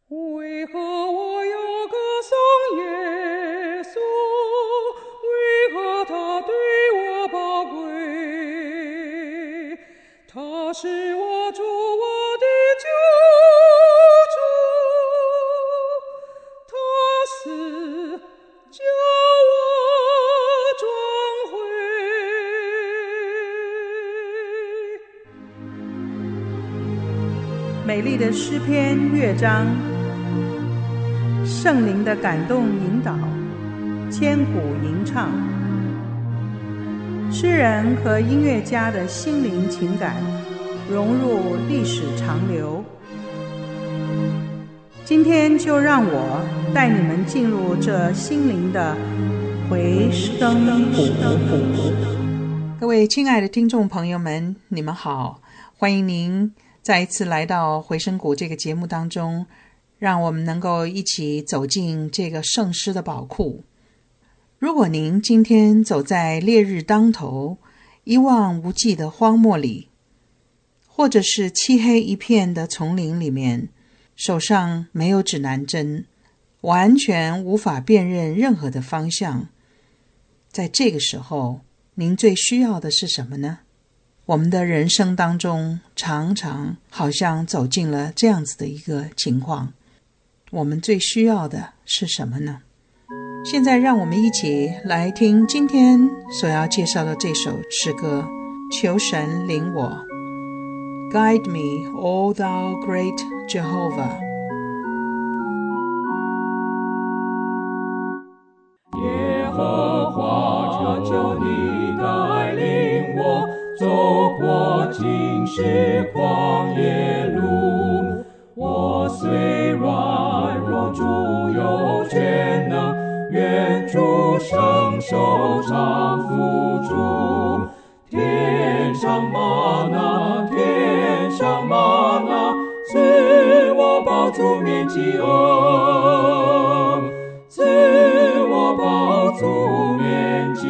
为何我要歌颂耶稣？为何他对我宝贵？他是我主，我的救主，他死叫我转回。 美丽的诗篇乐章，圣灵的感动引导，千古吟唱。诗人和音乐家的心灵情感融入历史长流。今天就让我带你们进入这心灵的回声谷。各位亲爱的听众朋友们，你们好，欢迎您再一次来到回声谷这个节目当中，让我们能够一起走进这个圣诗的宝库。如果您今天走在烈日当头、一望无际的荒漠里，或者是漆黑一片的丛林里面，手上没有指南针，完全无法辨认任何的方向，在这个时候，您最需要的是什么呢？我们的人生当中常常好像走进了这样子的一个情况，我们最需要的是什么呢？现在让我们一起来听今天所要介绍的这首诗歌，求神领我。 Guide me, O thou great Jehovah。 耶和华，求你带领我走过今世旷野路，我虽软弱，主有全能，愿主伸手搀扶助。天上吗哪，天上吗哪，赐我饱足面饥饿，赐我饱足面饥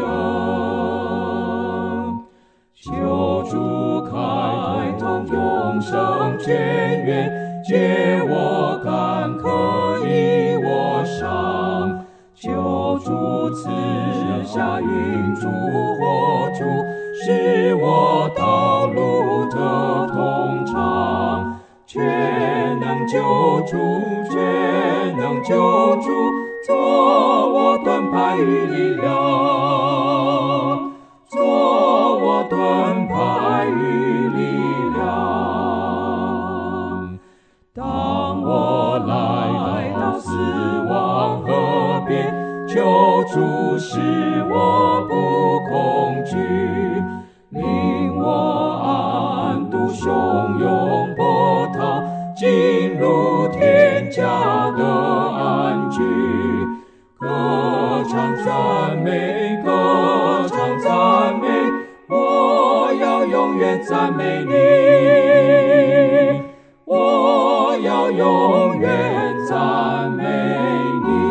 饿。求主开通永生泉源，解我干渴以我伤。求主赐下云柱火柱，使我道路得通畅。全能救主，全能救主，做我盾牌与力量，做我盾牌与力量。当我来到死亡河边，求主使我不恐惧，领我安度汹涌波涛，进入天家的安居。歌唱赞美，歌唱赞美，我要永远赞美你，我要永远赞美你。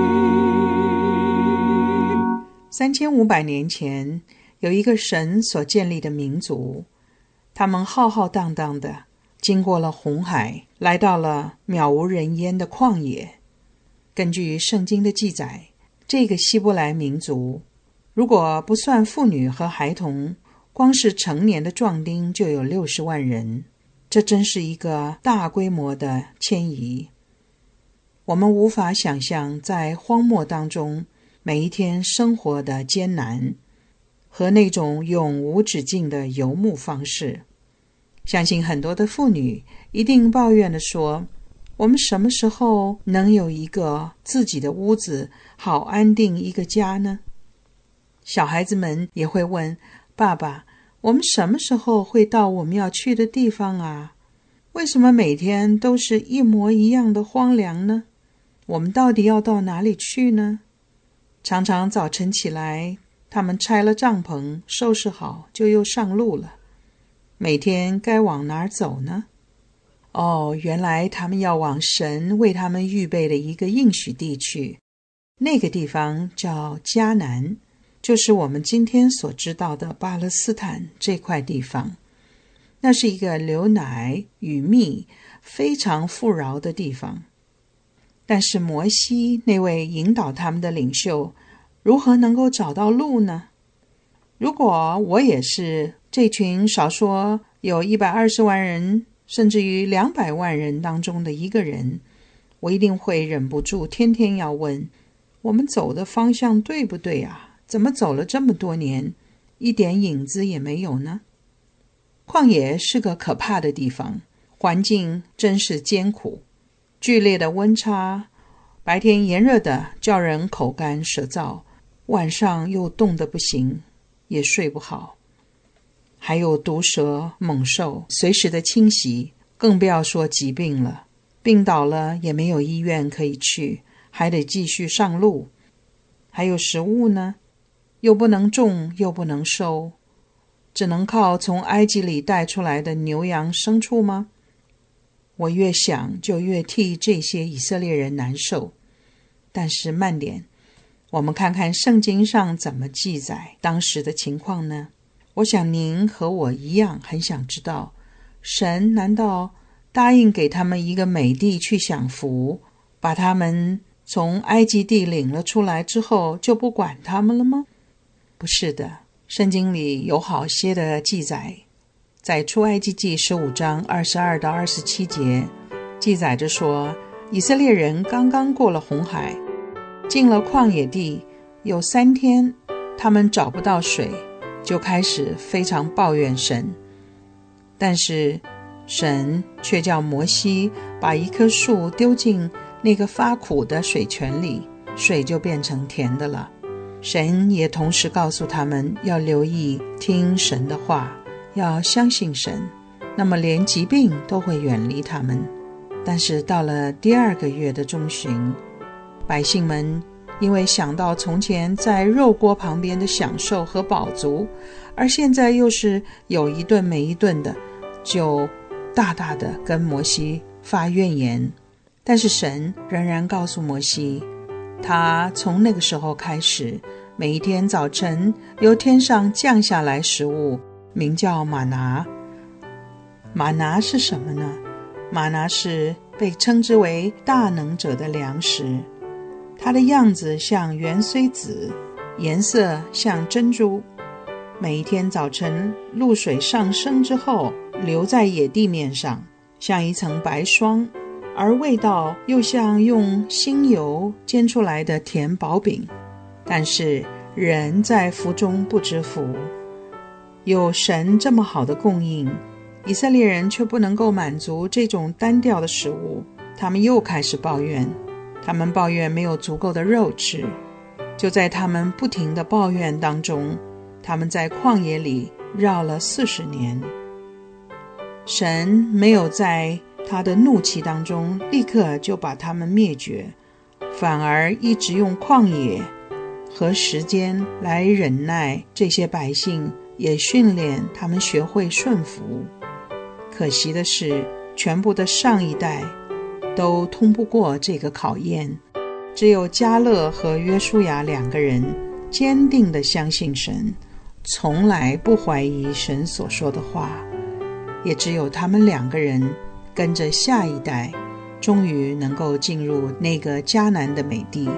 3500年前，有一个神所建立的民族，他们浩浩荡荡的经过了红海，来到了渺无人烟的旷野。根据圣经的记载，这个希伯来民族，如果不算妇女和孩童，光是成年的壮丁就有60万人，这真是一个大规模的迁移。我们无法想象在荒漠当中每一天生活的艰难和那种永无止境的游牧方式。相信很多的妇女一定抱怨地说，我们什么时候能有一个自己的屋子，好安定一个家呢？小孩子们也会问，爸爸，我们什么时候会到我们要去的地方啊？为什么每天都是一模一样的荒凉呢？我们到底要到哪里去呢？常常早晨起来，他们拆了帐篷，收拾好，就又上路了。每天该往哪儿走呢？原来他们要往神为他们预备的一个应许地去。那个地方叫迦南，就是我们今天所知道的巴勒斯坦这块地方。那是一个流奶与蜜非常富饶的地方。 但是摩西那位引导他们的领袖，如何能够找到路呢？如果我也是这群少说有120万人甚至于200万人当中的一个人，我一定会忍不住天天要问，我们走的方向对不对啊？怎么走了这么多年，一点影子也没有呢？旷野是个可怕的地方，环境真是艰苦，剧烈的温差，白天炎热的叫人口干舌燥，晚上又冻得不行，也睡不好。还有毒蛇猛兽随时的侵袭，更不要说疾病了，病倒了也没有医院可以去，还得继续上路。还有食物呢，又不能种又不能收，只能靠从埃及里带出来的牛羊牲畜吗？我越想就越替这些以色列人难受。但是慢点，我们看看圣经上怎么记载当时的情况呢？我想您和我一样很想知道，神难道答应给他们一个美地去享福，把他们从埃及地领了出来之后就不管他们了吗？不是的，圣经里有好些的记载，在出埃及记15章22到27节记载着说，以色列人刚刚过了红海，进了旷野地，有3天他们找不到水，就开始非常抱怨神。但是神却叫摩西把一棵树丢进那个发苦的水泉里，水就变成甜的了。神也同时告诉他们要留意听神的话，要相信神，那么连疾病都会远离他们。但是到了第2个月的中旬，百姓们因为想到从前在肉锅旁边的享受和饱足，而现在又是有一顿没一顿的，就大大的跟摩西发怨言。但是神仍然告诉摩西，他从那个时候开始，每一天早晨由天上降下来食物，名叫玛拿。玛拿是什么呢？玛拿是被称之为大能者的粮食，它的样子像芫荽子，颜色像珍珠。每一天早晨露水上升之后，留在野地面上，像一层白霜，而味道又像用新油煎出来的甜薄饼。但是人在福中不知福，有神这么好的供应，以色列人却不能够满足这种单调的食物，他们又开始抱怨。他们抱怨没有足够的肉吃。就在他们不停的抱怨当中，他们在旷野里绕了40年。神没有在他的怒气当中立刻就把他们灭绝，反而一直用旷野和时间来忍耐这些百姓，也训练他们学会顺服。可惜的是，全部的上一代都通不过这个考验，只有迦勒和约书亚2个人坚定地相信神，从来不怀疑神所说的话，也只有他们2个人跟着下一代，终于能够进入那个迦南的美地。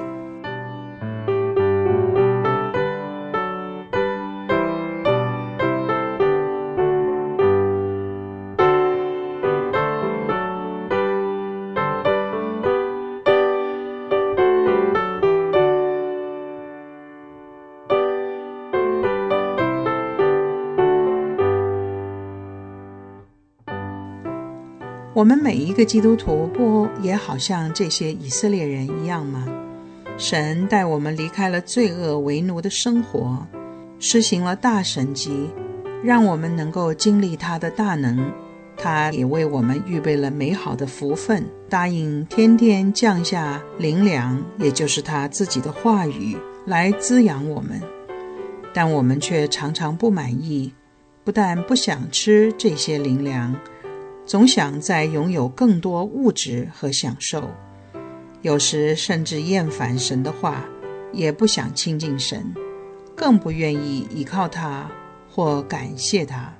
我们每一个基督徒不也好像这些以色列人一样吗？神带我们离开了罪恶为奴的生活，施行了大神迹，让我们能够经历他的大能。他也为我们预备了美好的福分，答应天天降下灵粮，也就是他自己的话语，来滋养我们。但我们却常常不满意，不但不想吃这些灵粮，总想再拥有更多物质和享受，有时甚至厌烦神的话，也不想亲近神，更不愿意依靠他或感谢他。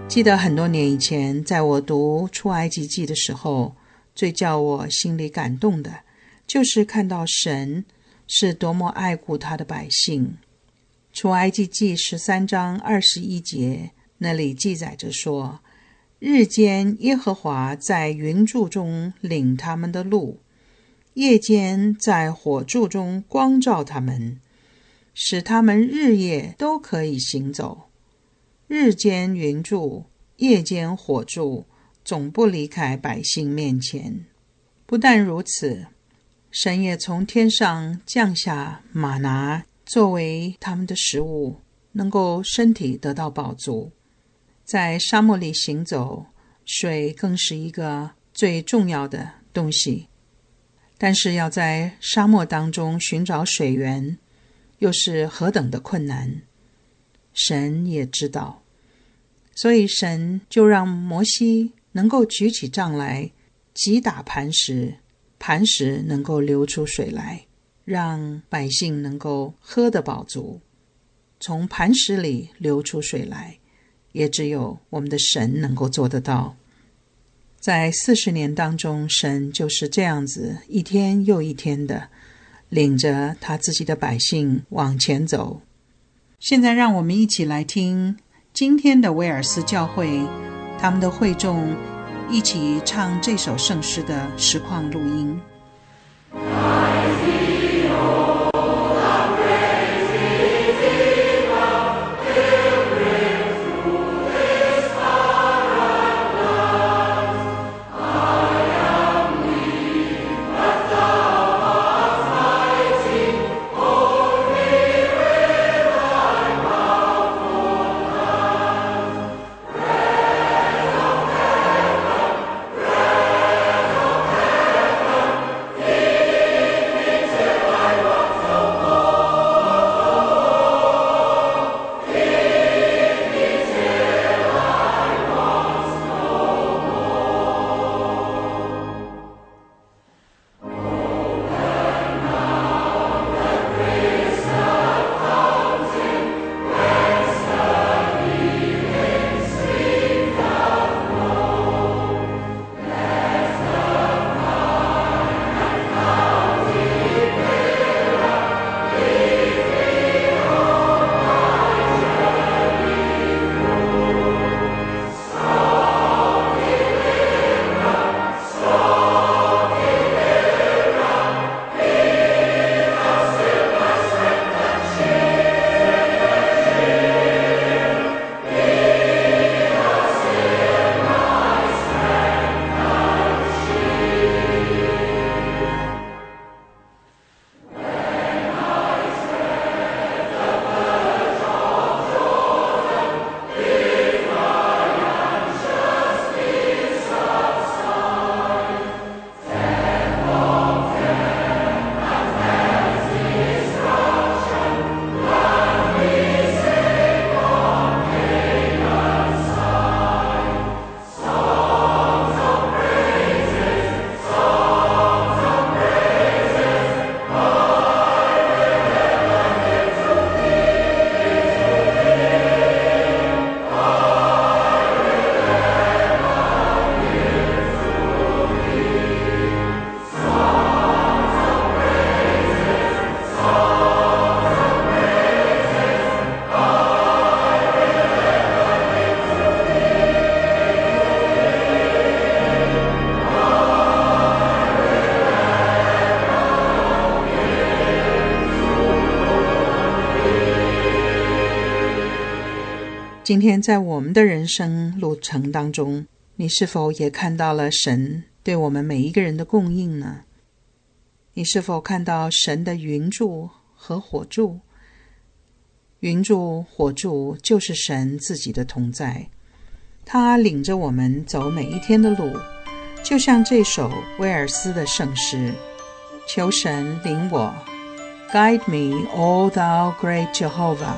记得很多年以前，在我读出埃及记的时候，最叫我心里感动的，就是看到神是多么爱顾他的百姓。出埃及记13章21节，那里记载着说，日间耶和华在云柱中领他们的路，夜间在火柱中光照他们，使他们日夜都可以行走。日间云柱，夜间火柱，总不离开百姓面前。不但如此，神也从天上降下玛拿作为他们的食物，能够身体得到饱足。在沙漠里行走，水更是一个最重要的东西，但是要在沙漠当中寻找水源，又是何等的困难，神也知道。所以神就让摩西能够举起杖来击打磐石，磐石能够流出水来，让百姓能够喝得饱足。从磐石里流出水来，也只有我们的神能够做得到。在40年当中，神就是这样子一天又一天的领着他自己的百姓往前走。现在让我们一起来听今天的威尔斯教会他们的会众一起唱这首圣诗的实况录音。今天在我们的人生路程当中，你是否也看到了神对我们每一个人的供应呢？你是否看到神的云柱和火柱？云柱、火柱就是神自己的同在，他领着我们走每一天的路，就像这首威尔斯的圣诗，求神领我 Guide me, O thou great Jehovah。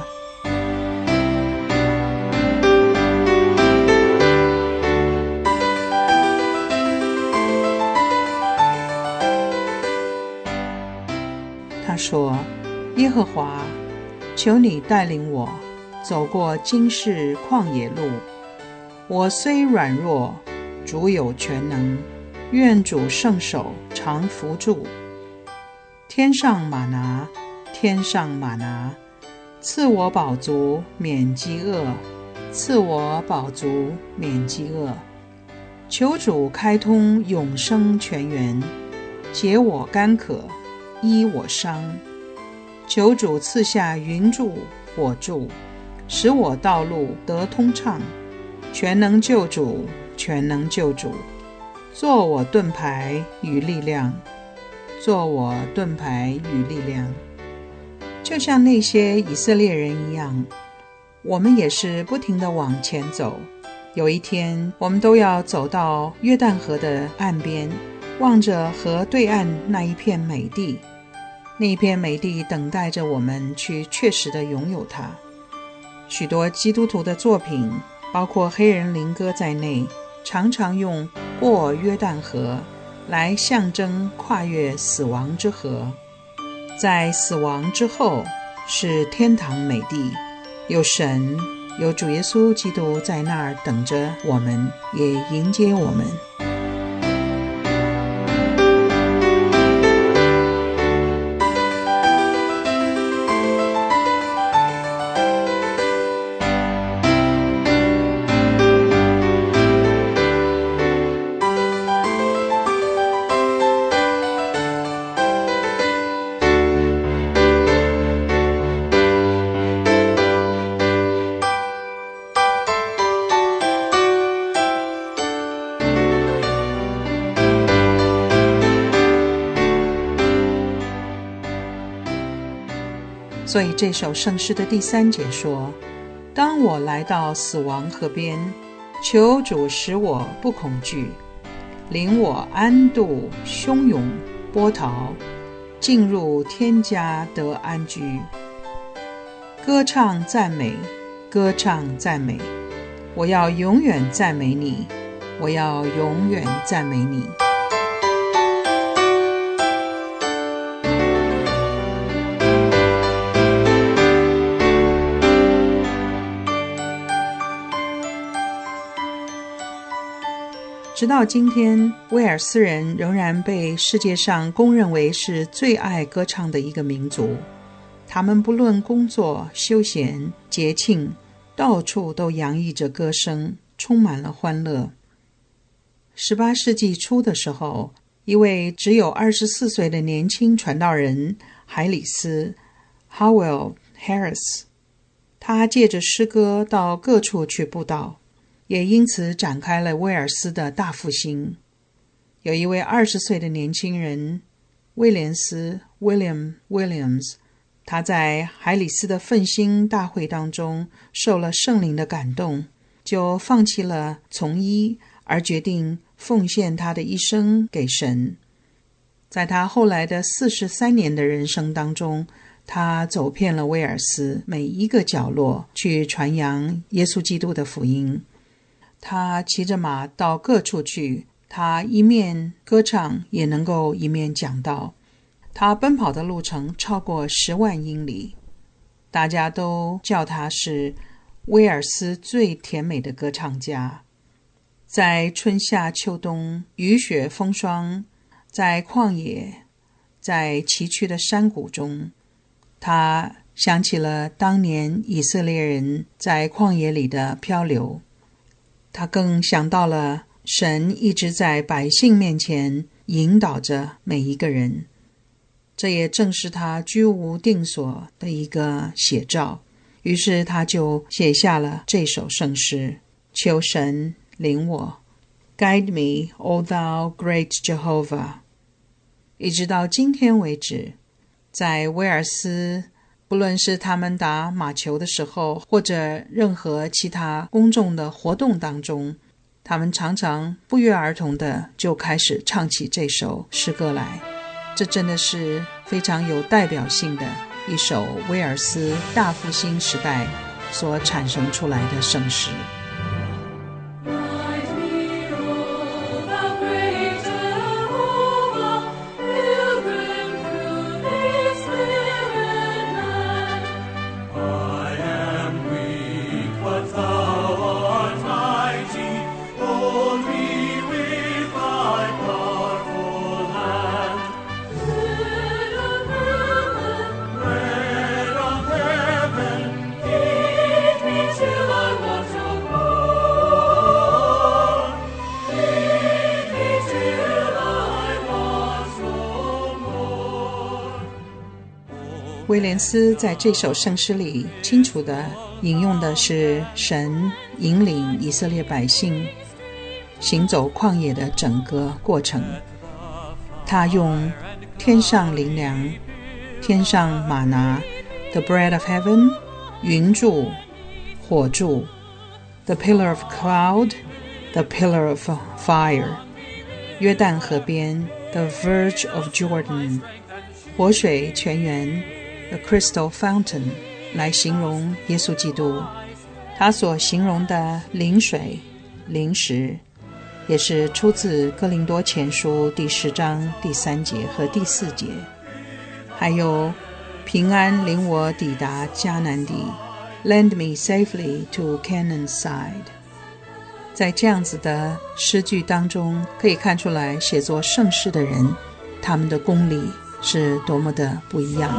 他说，耶和华，求你带领我走过今世旷野路， 我虽软弱，主有全能，愿主圣手常扶助。天上玛拿，天上玛拿，赐我饱足，免饥饿，赐我饱足，免饥饿。求主开通永生泉源，解我干渴，医我伤。求主赐下云柱火柱，使我道路得通畅。全能救主，全能救主，做我盾牌与力量，做我盾牌与力量。就像那些以色列人一样，我们也是不停地往前走。有一天，我们都要走到约旦河的岸边，望着河对岸那一片美地。那一片美地等待着我们去确实地拥有它。许多基督徒的作品，包括黑人灵歌在内，常常用过约旦河来象征跨越死亡之河。在死亡之后是天堂美地，有神，有主耶稣基督在那儿等着我们，也迎接我们。所以这首圣诗的第3节说，当我来到死亡河边，求主使我不恐惧，领我安度汹涌波涛，进入天家得安居。歌唱赞美，歌唱赞美，我要永远赞美你，我要永远赞美你。直到今天，威尔斯人仍然被世界上公认为是最爱歌唱的一个民族。他们不论工作、休闲、节庆，到处都洋溢着歌声，充满了欢乐。18世纪初的时候，一位只有24岁的年轻传道人海里斯 Howell Harris， 他借着诗歌到各处去布道，也因此展开了威尔斯的大复兴。有一位20岁的年轻人威廉斯 William Williams， 他在海里斯的奋兴大会当中受了圣灵的感动，就放弃了从医，而决定奉献他的一生给神。在他后来的43年的人生当中，他走遍了威尔斯每一个角落，去传扬耶稣基督的福音。他骑着马到各处去，他一面歌唱，也能够一面讲道。他奔跑的路程超过10万英里，大家都叫他是威尔斯最甜美的歌唱家。在春夏秋冬，雨雪风霜，在旷野，在崎岖的山谷中，他想起了当年以色列人在旷野里的漂流。他更想到了神一直在百姓面前引导着每一个人，这也正是他居无定所的一个写照。于是他就写下了这首圣诗，求神领我 Guide me, O thou great Jehovah。 一直到今天为止，在威尔斯，不论是他们打马球的时候，或者任何其他公众的活动当中，他们常常不约而同的就开始唱起这首诗歌来。这真的是非常有代表性的一首威尔斯大复兴时代所产生出来的圣诗。 I am weak, but thou art mighty. 威廉斯在这首圣诗里清楚地引用的是神引领以色列百姓行走旷野的整个过程。他用天上灵粮，天上玛拿 The bread of heaven， 云柱火柱 The pillar of cloud， The pillar of fire， 约旦河边 The verge of Jordan， 活水泉源 The crystal fountain， 来形容耶稣基督。他所形容的灵水灵石也是出自哥林多前书第10章第3节和第4节。还有平安领我抵达迦南地， Land me safely to Canaan's side。 在这样子的诗句当中，可以看出来写作圣诗的人，他们的功力是多么的不一样。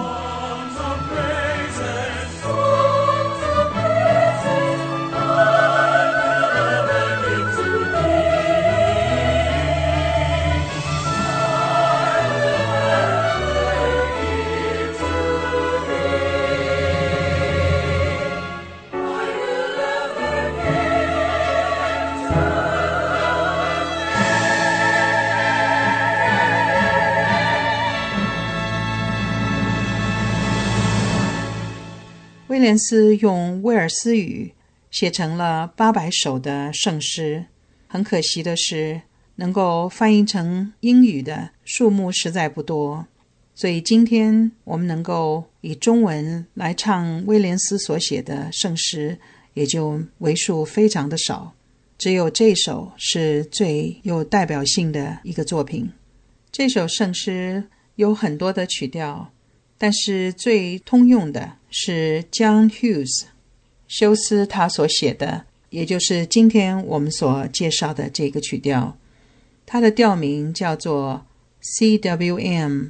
威廉斯用威尔斯语写成了800首的圣诗，很可惜的是，能够翻译成英语的数目实在不多，所以今天我们能够以中文来唱威廉斯所写的圣诗，也就为数非常的少，只有这首是最有代表性的一个作品。这首圣诗有很多的曲调，但是最通用的是 John Hughes 休斯他所写的，也就是今天我们所介绍的这个曲调。它的调名叫做 CWM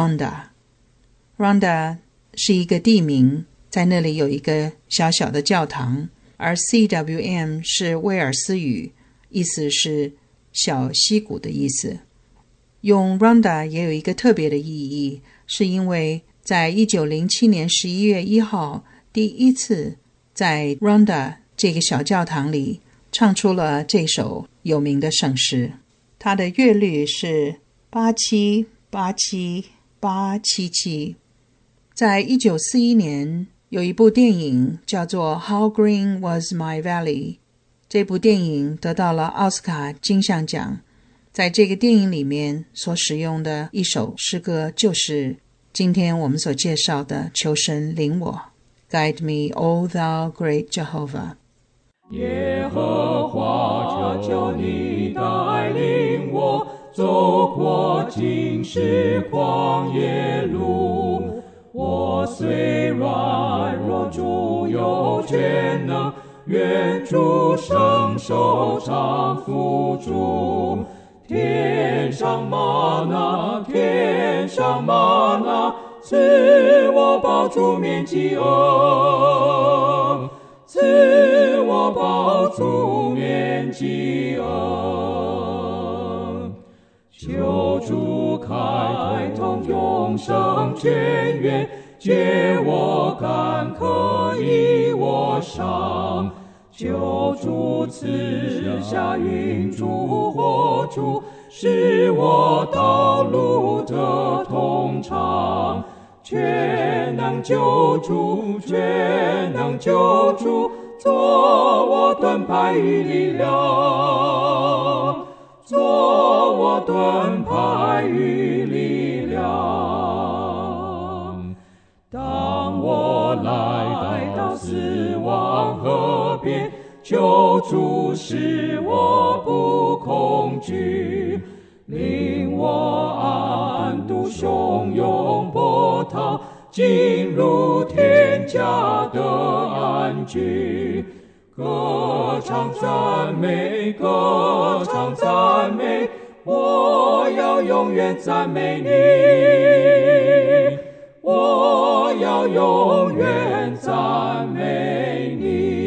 Ronda。 是一个地名，在那里有一个小小的教堂，而 CWM 是威尔斯语，意思是小溪谷的意思。用 Ronda 也有一个特别的意义，是因为在1907年11月1号第一次在 Ronda 这个小教堂里唱出了这首有名的圣诗。它的乐律是87878777。在1941年有一部电影叫做 How Green Was My Valley， 这部电影得到了奥斯卡金像奖。在这个电影里面所使用的一首诗歌就是今天我们所介绍的求神领我 Guide me, O thou great Jehovah。 耶和华，求你带领我走过今世旷野路。我虽软弱，主有全能，愿主伸手常扶助。天上吗哪，天上吗哪，赐我饱足免饥饿，赐我饱足免饥饿。求主开通永生泉源，解我干渴以我伤。求主赐下云柱火柱，使我道路得通畅。全能救主，全能救主，做我盾牌与力量，做我盾牌与力量。当我来到死亡河边，求主使我不恐惧，领我安度汹涌波涛，进入天家的安居。歌唱赞美，歌唱赞美，我要永远赞美你，我要永远赞美你。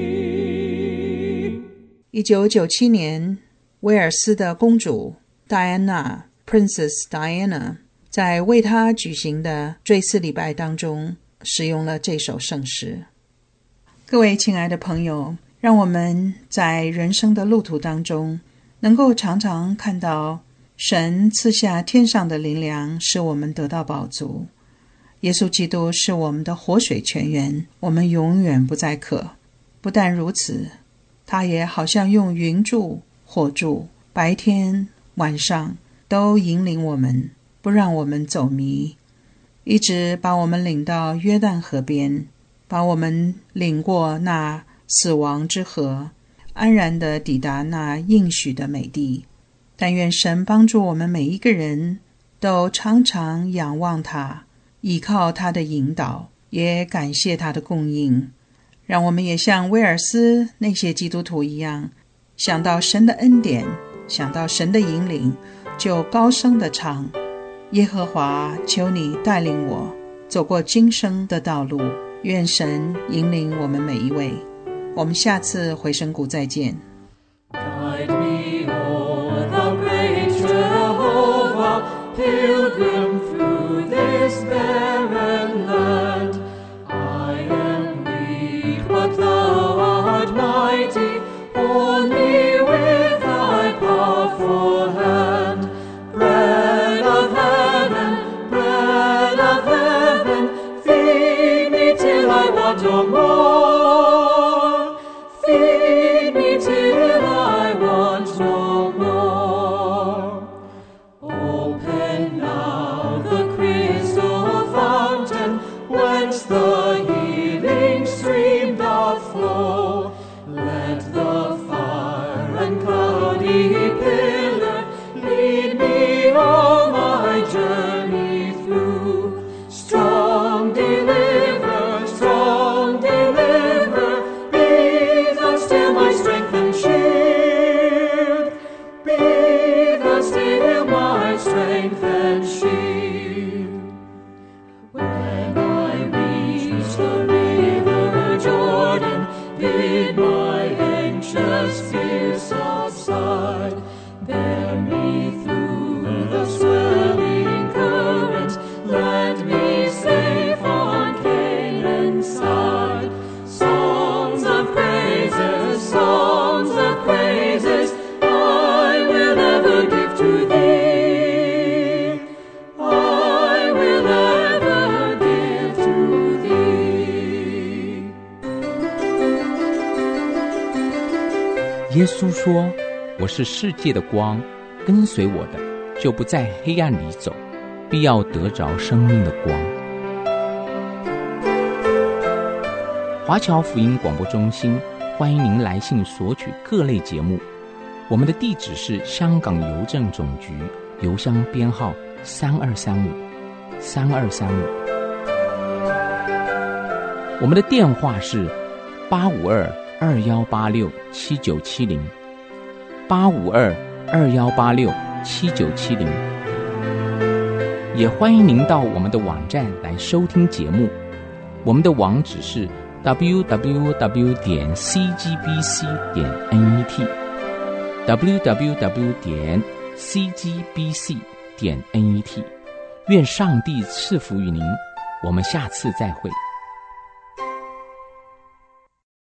1997年，威尔斯的公主 Diana Princess Diana 在为他举行的追思礼拜当中使用了这首圣诗。各位亲爱的朋友，让我们在人生的路途当中能够常常看到神赐下天上的灵粮，使我们得到饱足。耶稣基督是我们的活水泉源，我们永远不再渴。不但如此，他也好像用云柱火柱，白天晚上都引领我们，不让我们走迷，一直把我们领到约旦河边，把我们领过那死亡之河，安然地抵达那应许的美地。但愿神帮助我们每一个人都常常仰望他，依靠他的引导，也感谢他的供应。让我们也像威尔斯那些基督徒一样，想到神的恩典，想到神的引领，就高声地唱：耶和华，求你带领我走过今生的道路。愿神引领我们每一位。我们下次回声谷再见。 Guide me, O thou great Jehovah, pilgrim through this barren land. I am weak, but thou art mighty. Hold me with thy powerful hand. Bread of heaven, feed me till I want no more. Feed me till I want no more. Open now the crystal fountain, whence the healing stream doth flow. Let the fire and cloudy pillar lead me all my journey through. Strong deliverer, be thou still my strength and shield. Be thou still my strength and shield. When I reach the river Jordan, bid my anxious fears subside. Bear me through the swelling current, land me safe on Canaan's side. Songs of praises, I will ever give to thee. I will ever give to thee. 耶稣说：我是世界的光，跟随我的就不在黑暗里走，必要得着生命的光。华侨福音广播中心欢迎您来信索取各类节目，我们的地址是香港邮政总局邮箱编号3235，我们的电话是852-2186-7970，852-2186-7970。也欢迎您到我们的网站来收听节目，我们的网址是www.cgbc.net www.cgbc.net。 愿上帝赐福于您，我们下次再会。